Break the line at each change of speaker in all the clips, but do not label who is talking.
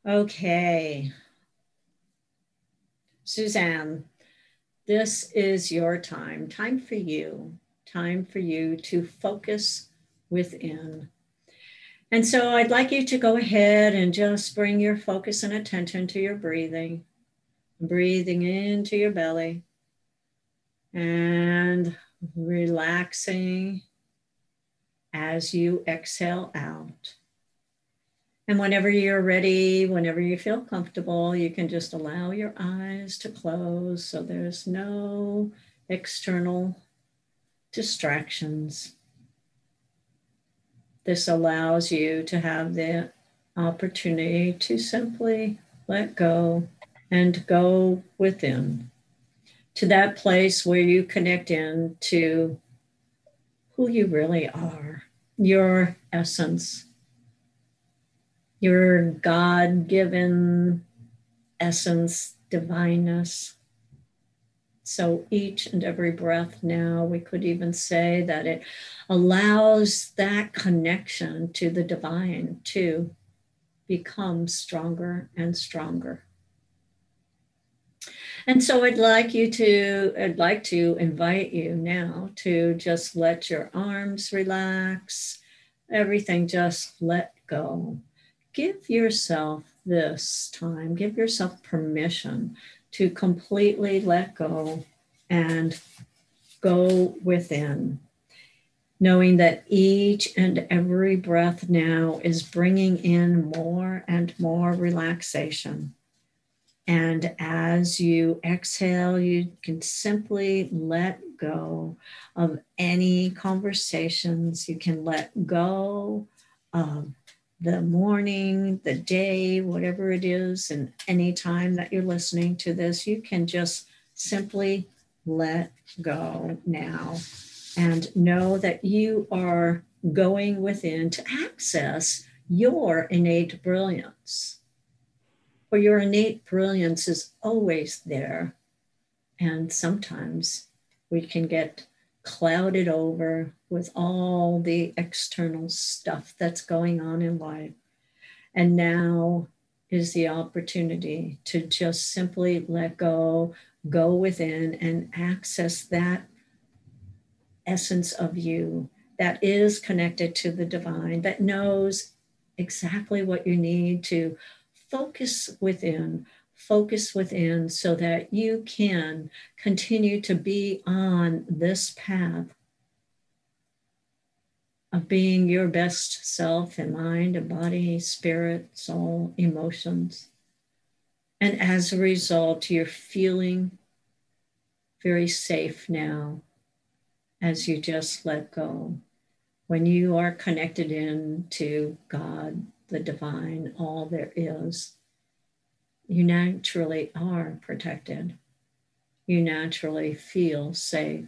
Okay, Suzanne, this is your time time for you to focus within. And so I'd like you to go ahead and just bring your focus and attention to your breathing into your belly and relaxing as you exhale out. And whenever you're ready, whenever you feel comfortable, you can just allow your eyes to close so there's no external distractions. This allows you to have the opportunity to simply let go and go within to that place where you connect in to who you really are, your essence, your God given essence, divineness. So each and every breath now, we could even say that it allows that connection to the divine to become stronger and stronger. And so I'd like to invite you now to just let your arms relax, everything just let go. Give yourself this time, give yourself permission to completely let go and go within, knowing that each and every breath now is bringing in more and more relaxation. And as you exhale, you can simply let go of any conversations. You can let go of the morning, the day, whatever it is, and any time that you're listening to this, you can just simply let go now and know that you are going within to access your innate brilliance. For your innate brilliance is always there. And sometimes we can get clouded over with all the external stuff that's going on in life. And now is the opportunity to just simply let go, go within, and access that essence of you that is connected to the divine, that knows exactly what you need to focus within, so that you can continue to be on this path of being your best self in mind and body, spirit, soul, emotions. And as a result, you're feeling very safe now as you just let go. When you are connected in to God, the divine, all there is, you naturally are protected. You naturally feel safe.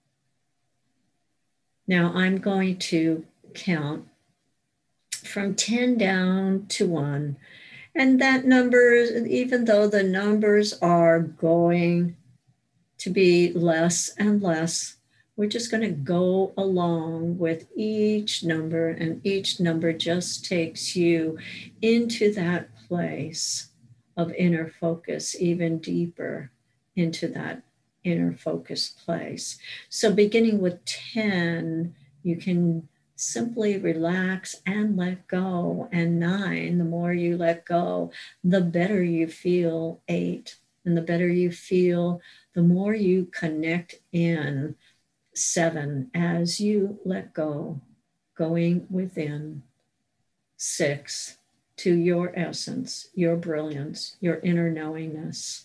Now I'm going to count from 10 down to 1. And that number, even though the numbers are going to be less and less, we're just going to go along with each number, and each number just takes you into that place of inner focus, even deeper into that inner focus place. So beginning with 10, you can simply relax and let go. And 9, the more you let go, the better you feel. 8, and the better you feel, the more you connect in. 7, as you let go, going within. 6, to your essence, your brilliance, your inner knowingness.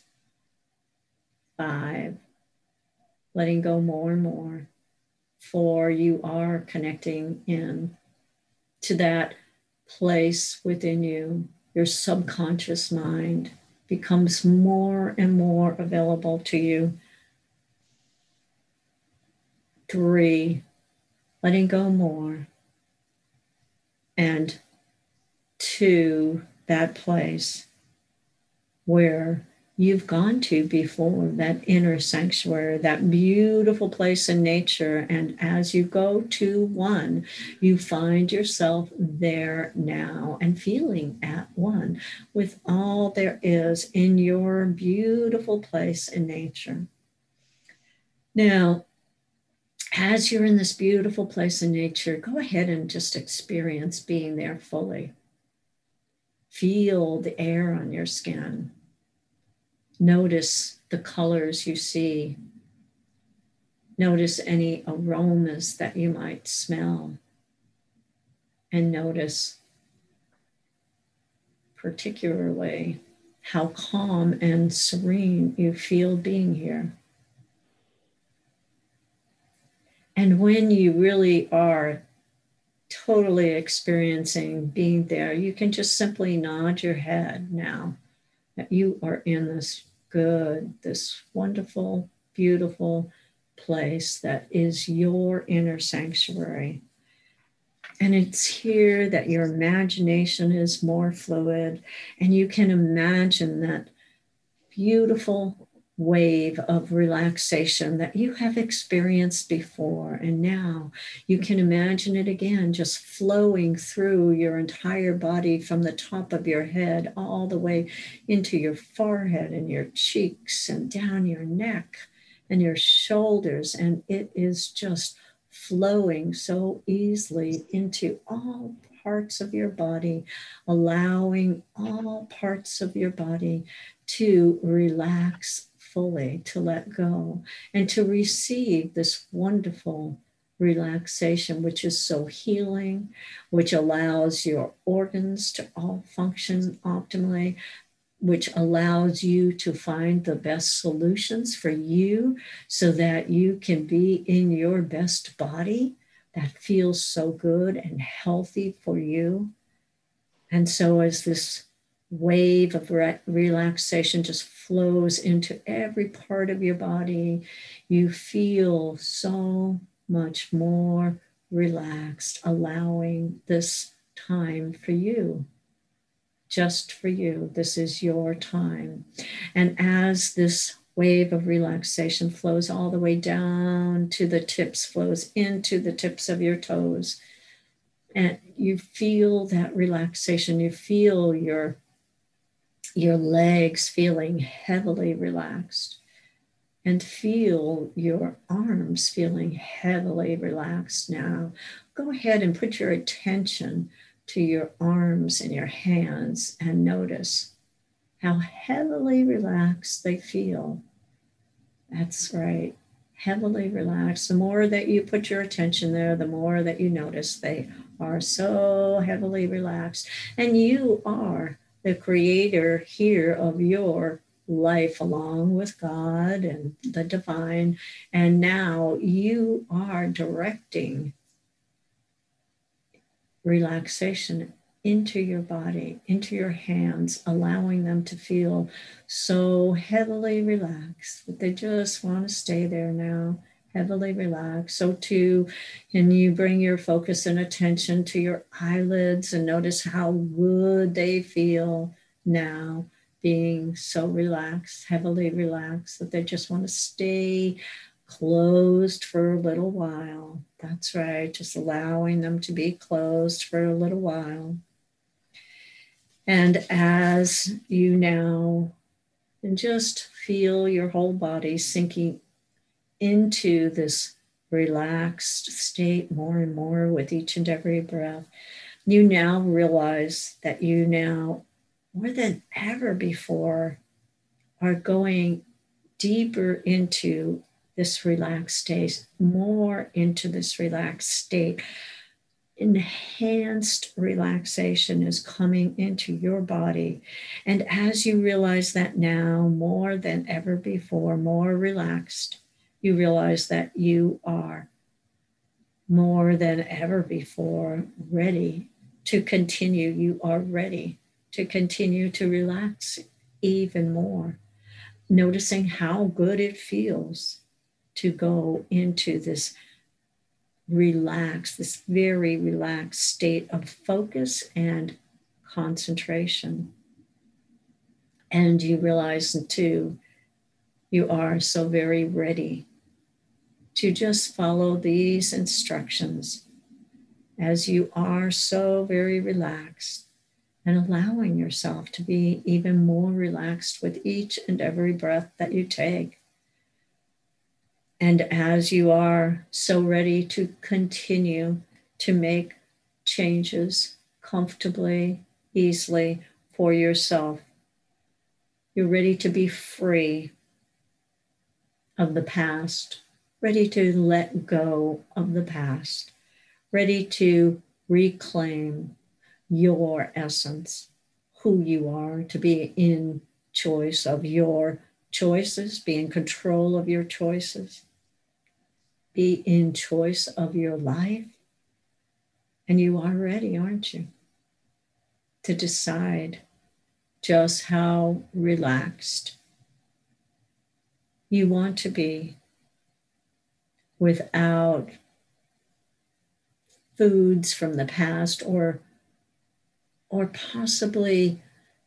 5, letting go more and more. 4, you are connecting in to that place within you. Your subconscious mind becomes more and more available to you. 3, letting go more. And 2, that place where you've gone to before, that inner sanctuary, that beautiful place in nature. And as you go to one, you find yourself there now and feeling at one with all there is in your beautiful place in nature. Now, as you're in this beautiful place in nature, go ahead and just experience being there fully. Feel the air on your skin. Notice the colors you see. Notice any aromas that you might smell. And notice particularly how calm and serene you feel being here. And when you really are totally experiencing being there, you can just simply nod your head now that you are in this good, this wonderful, beautiful place that is your inner sanctuary. And it's here that your imagination is more fluid, and you can imagine that beautiful wave of relaxation that you have experienced before. And now you can imagine it again, just flowing through your entire body from the top of your head all the way into your forehead and your cheeks and down your neck and your shoulders. And it is just flowing so easily into all parts of your body, allowing all parts of your body to relax fully, to let go, and to receive this wonderful relaxation, which is so healing, which allows your organs to all function optimally, which allows you to find the best solutions for you so that you can be in your best body that feels so good and healthy for you. And so as this wave of relaxation just flows into every part of your body, you feel so much more relaxed, allowing this time for you. Just for you. This is your time. And as this wave of relaxation flows all the way down to the tips, flows into the tips of your toes, and you feel that relaxation, you feel your legs feeling heavily relaxed, and feel your arms feeling heavily relaxed now. Go ahead and put your attention to your arms and your hands and notice how heavily relaxed they feel. That's right, heavily relaxed. The more that you put your attention there, the more that you notice they are so heavily relaxed. And you are the creator here of your life along with God and the divine. And now you are directing relaxation into your body, into your hands, allowing them to feel so heavily relaxed that they just want to stay there now, heavily relaxed. So too, can you bring your focus and attention to your eyelids and notice how good they feel now, being so relaxed, heavily relaxed, that they just want to stay closed for a little while. That's right, just allowing them to be closed for a little while. And as you now can just feel your whole body sinking into this relaxed state more and more with each and every breath, you now realize that you now, more than ever before, are going deeper into this relaxed state, more into this relaxed state. Enhanced relaxation is coming into your body. And as you realize that now, more than ever before, more relaxed, you realize that you are more than ever before ready to continue. You are ready to continue to relax even more, noticing how good it feels to go into this relaxed, this very relaxed state of focus and concentration. And you realize too, you are so very ready to just follow these instructions as you are so very relaxed and allowing yourself to be even more relaxed with each and every breath that you take. And as you are so ready to continue to make changes comfortably, easily for yourself, you're ready to be free of the past, ready to let go of the past, ready to reclaim your essence, who you are, to be in choice of your choices, be in control of your choices, be in choice of your life. And you are ready, aren't you, to decide just how relaxed you want to be without foods from the past or possibly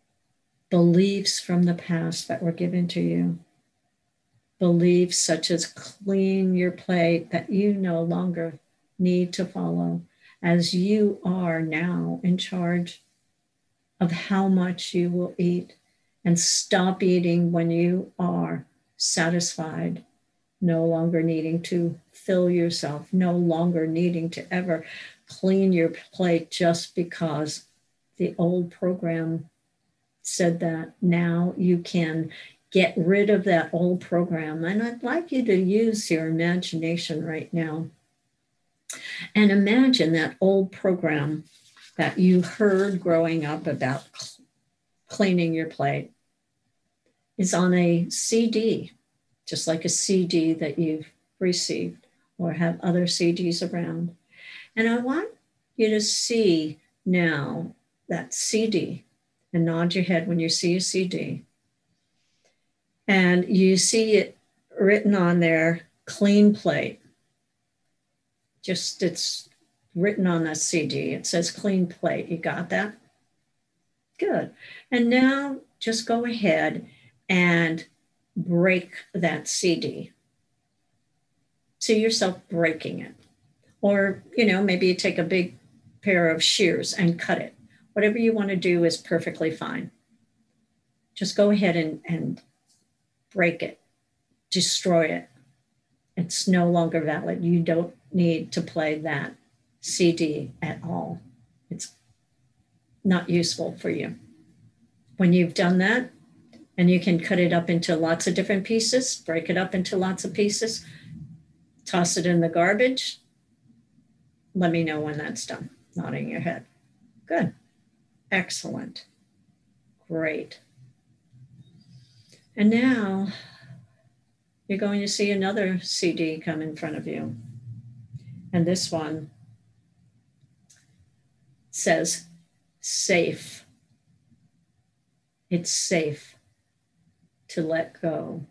beliefs from the past that were given to you. Beliefs such as clean your plate that you no longer need to follow, as you are now in charge of how much you will eat, and stop eating when you are satisfied, no longer needing to fill yourself, no longer needing to ever clean your plate just because the old program said that. Now you can get rid of that old program. And I'd like you to use your imagination right now and imagine that old program that you heard growing up about cleaning your plate is on a CD, just like a CD that you've received or have other CDs around. And I want you to see now that CD and nod your head when you see a CD. And you see it written on there, clean plate. Just it's written on the CD. It says clean plate. You got that? Good. And now just go ahead and break that CD. See yourself breaking it. Or, maybe you take a big pair of shears and cut it. Whatever you want to do is perfectly fine. Just go ahead and break it, destroy it. It's no longer valid. You don't need to play that CD at all. It's not useful for you. When you've done that, and you can cut it up into lots of different pieces, break it up into lots of pieces, toss it in the garbage. Let me know when that's done. Nodding your head. Good. Excellent. Great. And now you're going to see another CD come in front of you. And this one says, safe. It's safe to let go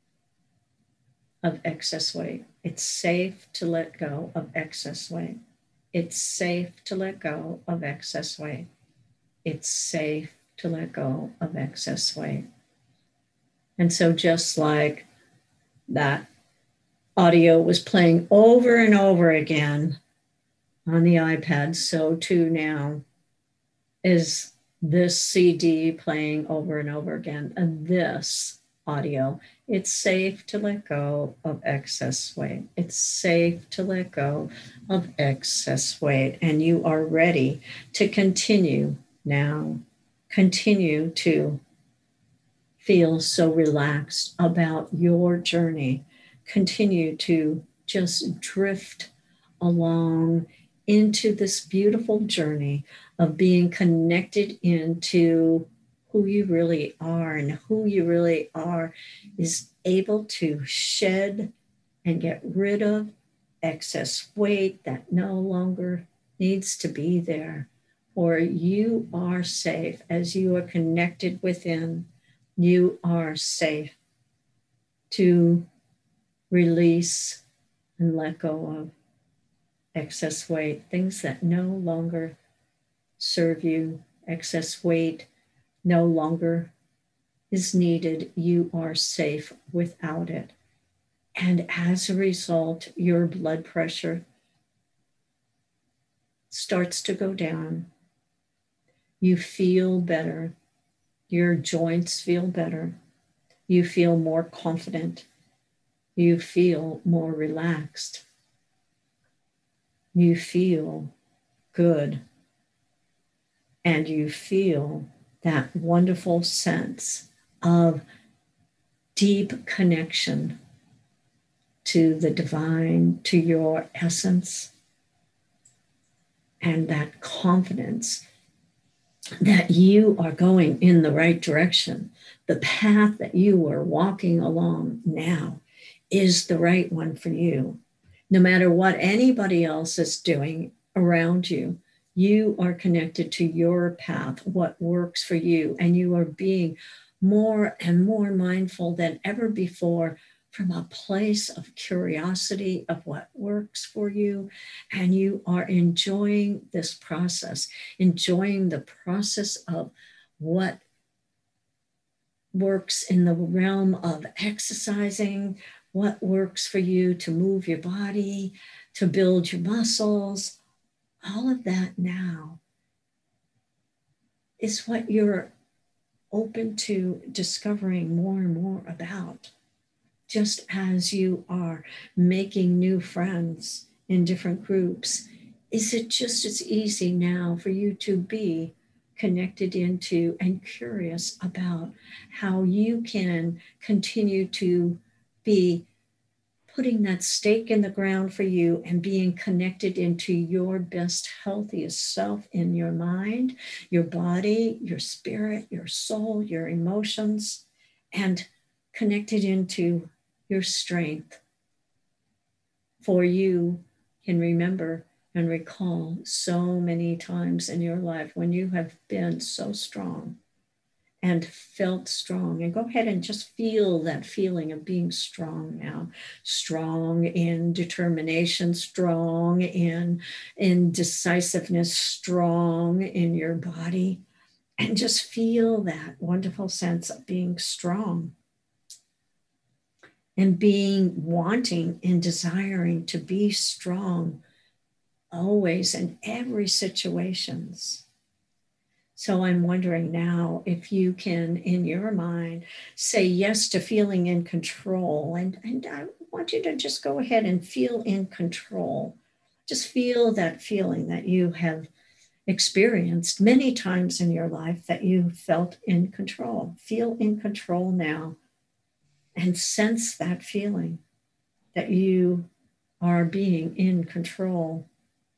of excess weight. It's safe to let go of excess weight. It's safe to let go of excess weight. It's safe to let go of excess weight. And so just like that audio was playing over and over again on the iPad, so too now is this CD playing over and over again. And this audio, it's safe to let go of excess weight. It's safe to let go of excess weight. And you are ready to continue now. Continue to feel so relaxed about your journey. Continue to just drift along into this beautiful journey of being connected into who you really are. And who you really are is able to shed and get rid of excess weight that no longer needs to be there. Or you are safe as you are connected within. You are safe to release and let go of excess weight, things that no longer serve you, excess weight no longer is needed, you are safe without it. And as a result, your blood pressure starts to go down. You feel better. Your joints feel better. You feel more confident. You feel more relaxed. You feel good. And you feel that wonderful sense of deep connection to the divine, to your essence, and that confidence that you are going in the right direction. The path that you are walking along now is the right one for you. No matter what anybody else is doing around you, you are connected to your path, what works for you, and you are being more and more mindful than ever before from a place of curiosity of what works for you. And you are enjoying this process, enjoying the process of what works in the realm of exercising, what works for you to move your body, to build your muscles. All of that now is what you're open to discovering more and more about. Just as you are making new friends in different groups, is it just as easy now for you to be connected into and curious about how you can continue to be putting that stake in the ground for you and being connected into your best, healthiest self in your mind, your body, your spirit, your soul, your emotions, and connected into your strength. For you can remember and recall so many times in your life when you have been so strong and felt strong. And go ahead and just feel that feeling of being strong now. Strong in determination, strong in decisiveness, strong in your body. And just feel that wonderful sense of being strong and being wanting and desiring to be strong always in every situations. So I'm wondering now if you can, in your mind, say yes to feeling in control. And I want you to just go ahead and feel in control. Just feel that feeling that you have experienced many times in your life that you felt in control. Feel in control now and sense that feeling that you are being in control.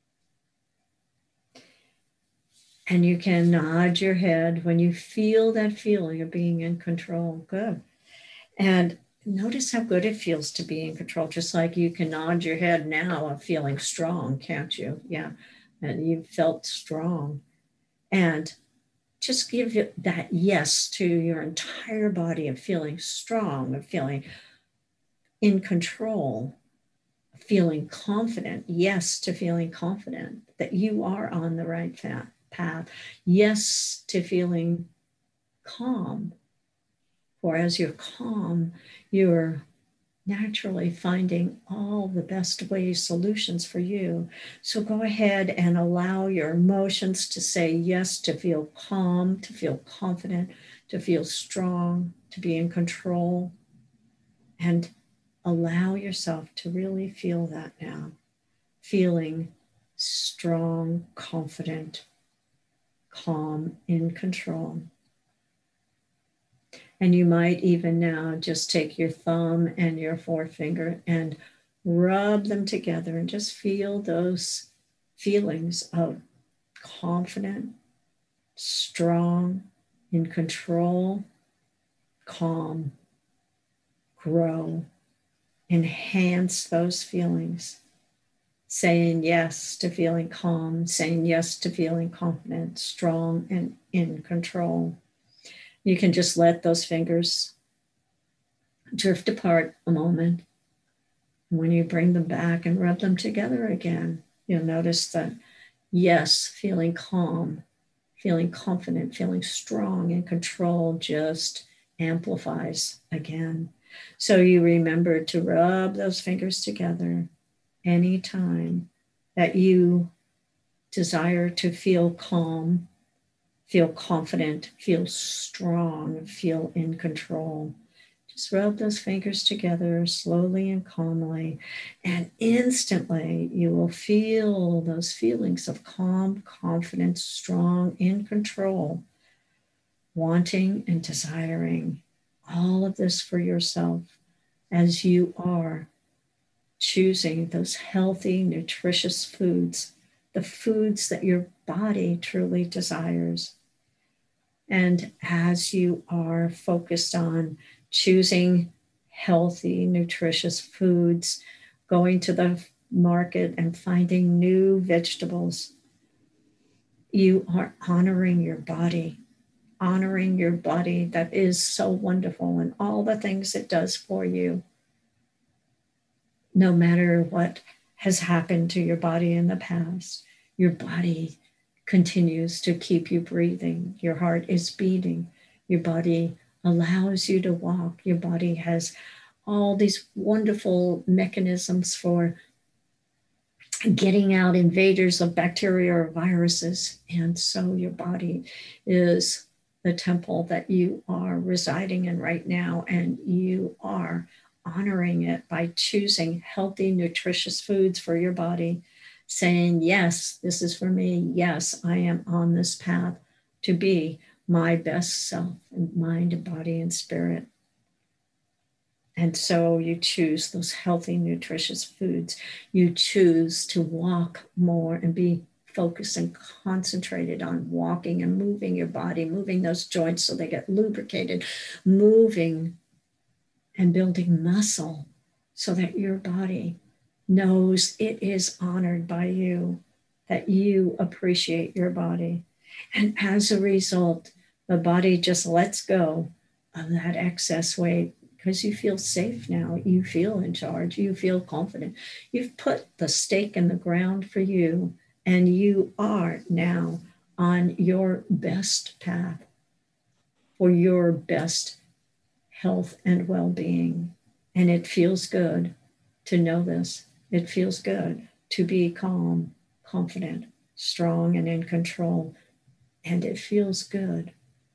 And you can nod your head when you feel that feeling of being in control. Good. And notice how good it feels to be in control, just like you can nod your head now of feeling strong, can't you? Yeah. And you felt strong. And just give it that yes to your entire body of feeling strong, of feeling in control, feeling confident. Yes to feeling confident that you are on the right path. Yes to feeling calm. For as you're calm, you're naturally finding all the best ways, solutions for you. So go ahead and allow your emotions to say yes, to feel calm, to feel confident, to feel strong, to be in control. And allow yourself to really feel that now. Feeling strong, confident, calm, in control. And you might even now just take your thumb and your forefinger and rub them together and just feel those feelings of confident, strong, in control, calm, grow, enhance those feelings. Saying yes to feeling calm, saying yes to feeling confident, strong, and in control. You can just let those fingers drift apart a moment. When you bring them back and rub them together again, you'll notice that, yes, feeling calm, feeling confident, feeling strong in control just amplifies again. So you remember to rub those fingers together anytime that you desire to feel calm, feel confident, feel strong, feel in control. Just rub those fingers together slowly and calmly, and instantly you will feel those feelings of calm, confidence, strong, in control, wanting and desiring all of this for yourself as you are choosing those healthy, nutritious foods, the foods that your body truly desires. And as you are focused on choosing healthy, nutritious foods, going to the market and finding new vegetables, you are honoring your body, that is so wonderful and all the things it does for you. No matter what has happened to your body in the past, your body continues to keep you breathing. Your heart is beating. Your body allows you to walk. Your body has all these wonderful mechanisms for getting out invaders of bacteria or viruses. And so your body is the temple that you are residing in right now, and you are honoring it by choosing healthy, nutritious foods for your body, saying, yes, this is for me. Yes, I am on this path to be my best self in mind, body, and spirit. And so you choose those healthy, nutritious foods. You choose to walk more and be focused and concentrated on walking and moving your body, moving those joints so they get lubricated, moving and building muscle so that your body knows it is honored by you, that you appreciate your body. And as a result, the body just lets go of that excess weight because you feel safe now. You feel in charge. You feel confident. You've put the stake in the ground for you, and you are now on your best path for your best health and well-being. And it feels good to know this. It feels good to be calm, confident, strong, and in control. And it feels good.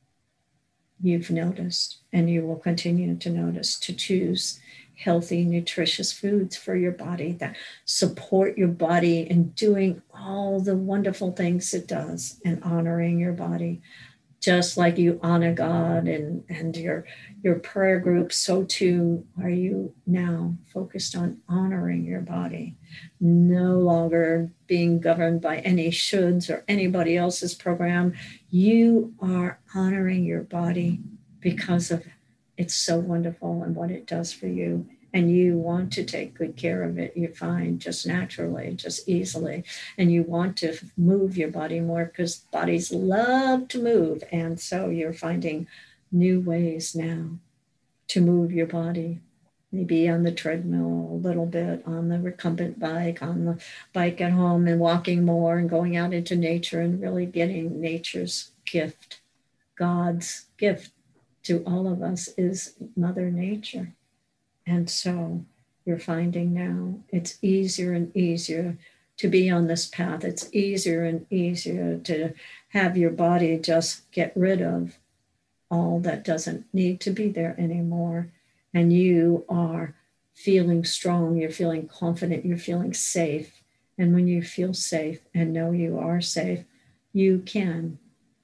You've noticed, and you will continue to notice, to choose healthy, nutritious foods for your body that support your body in doing all the wonderful things it does and honoring your body. Just like you honor God and your prayer group, so too are you now focused on honoring your body, no longer being governed by any shoulds or anybody else's program. You are honoring your body because of it's so wonderful and what it does for you. And you want to take good care of it, you find, just naturally, just easily. And you want to move your body more because bodies love to move. And so you're finding new ways now to move your body. Maybe on the treadmill a little bit, on the recumbent bike, on the bike at home, and walking more and going out into nature and really getting nature's gift. God's gift to all of us is Mother Nature. And so you're finding now it's easier and easier to be on this path. It's easier and easier to have your body just get rid of all that doesn't need to be there anymore. And you are feeling strong, you're feeling confident, you're feeling safe. And when you feel safe and know you are safe, you can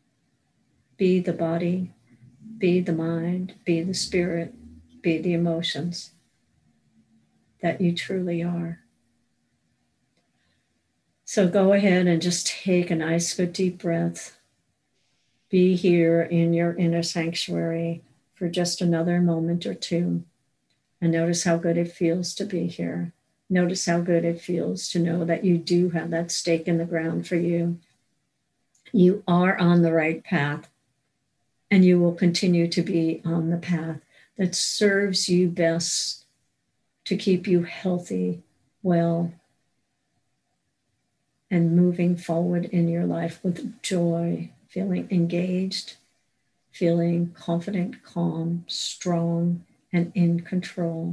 be the body, be the mind, be the spirit, be the emotions that you truly are. So go ahead and just take a nice, good, deep breath. Be here in your inner sanctuary for just another moment or two. And notice how good it feels to be here. Notice how good it feels to know that you do have that stake in the ground for you. You are on the right path, and you will continue to be on the path that serves you best to keep you healthy, well, and moving forward in your life with joy, feeling engaged, feeling confident, calm, strong, and in control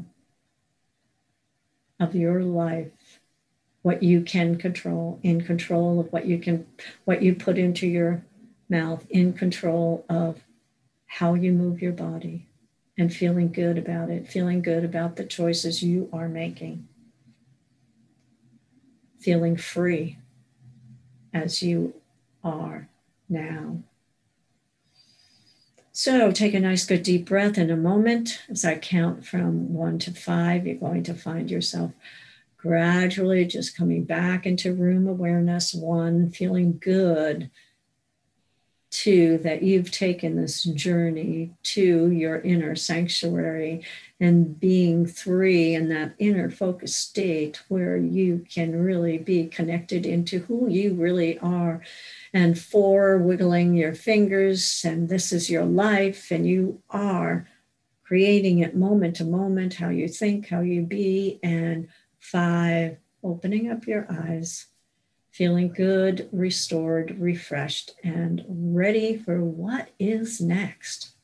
of your life, what you can control, in control of what you put into your mouth, in control of how you move your body, and feeling good about it, feeling good about the choices you are making, feeling free as you are now. So take a nice good deep breath in a moment. As I count from 1 to 5, you're going to find yourself gradually just coming back into room awareness. 1, feeling good. 2, that you've taken this journey to your inner sanctuary, and being 3, in that inner focused state where you can really be connected into who you really are. And 4, wiggling your fingers, and this is your life, and you are creating it moment to moment, how you think, how you be. And 5, opening up your eyes, feeling good, restored, refreshed, and ready for what is next.